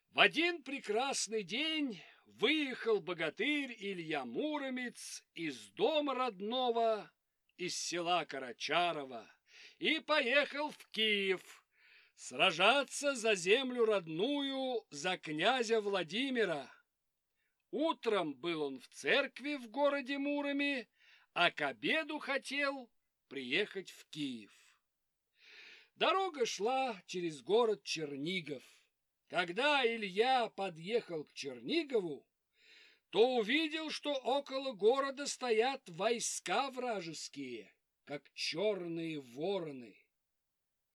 В один прекрасный день выехал богатырь Илья Муромец из дома родного, из села Карачарова, и поехал в Киев сражаться за землю родную, за князя Владимира. Утром был он в церкви в городе Муроме, а к обеду хотел приехать в Киев. Дорога шла через город Чернигов. Когда Илья подъехал к Чернигову, то увидел, что около города стоят войска вражеские, как черные вороны.